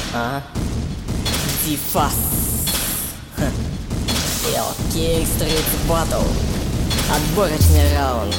Ага. Дифас. Йо, King Street Battle. Отборочный раунд.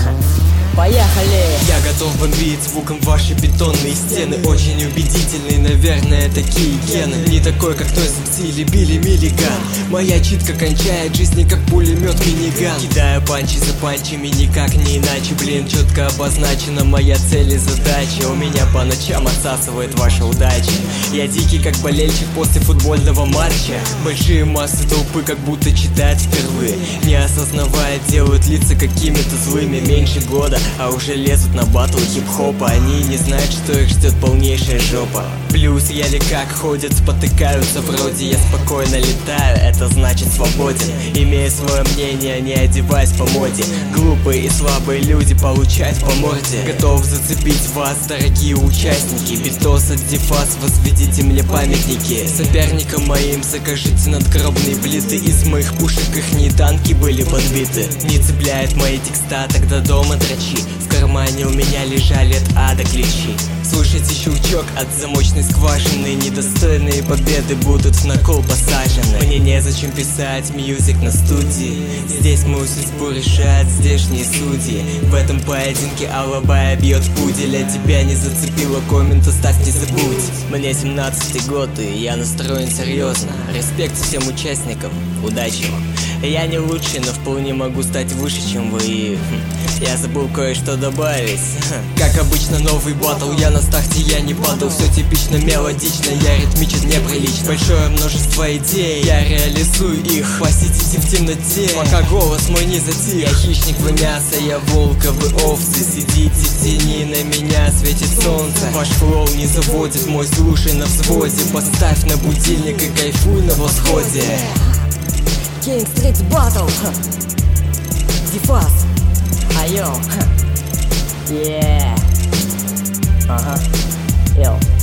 Поехали! Я готов бомбить звуком ваши бетонные стены. Очень убедительный, наверное, такие гены. Не такой, как Noise MC или Билли Миллиган. Моя читка кончает жизни, как пулемет миниган. Кидаю панчи за панчами, никак не иначе. Блин, четко обозначена моя цель и задача. У меня по ночам отсасывает ваша удача. Я дикий, как болельщик после футбольного матча. Большие массы толпы, как будто читают впервые. Не осознавая, делают лица какими-то злыми. Меньше года, а уже лезут на батл хип-хопа. Они не знают, что их ждет полнейшая жопа. Плюс еле как ходят, спотыкаются. Вроде я спокойно летаю, это значит свободен. Имея свое мнение, не одеваясь по моде. Глупые и слабые люди получают по морде. Готов зацепить вас, дорогие участники. Битос от Дифас, возведите мне памятники. Соперникам моим закажите надгробные плиты. Из моих пушек ихние танки были подбиты. Не цепляет мои текста, тогда дома дрочи. В кармане у меня лежали от ада ключи. Слушайте щелчок от замочной скважины. Недостойные победы будут на кол посажены. Мне незачем писать мьюзик на студии. Здесь мою судьбу решают здешние судьи. В этом поединке алабая бьет пуделя. Тебя не зацепило, коммент оставь, не забудь. Мне 17 год и я настроен серьезно. Респект всем участникам, удачи вам. Я не лучший, но вполне могу стать выше, чем вы. Я забыл кое-что добавить. Как обычно, новый батл. Я на старте, я не падал. Все типично мелодично, я ритмичен неприлично. Большое множество идей, я реализую их. Посидите в темноте, пока голос мой не затих. Я хищник, вы мясо, я волка, вы овцы. Сидите в тени, на меня светит солнце. Ваш флоу не заводит, мой слушай на взводе. Поставь на будильник и кайфуй на восходе. King Street Battle. Дифас. Айо. Yeah. Ага. Йо.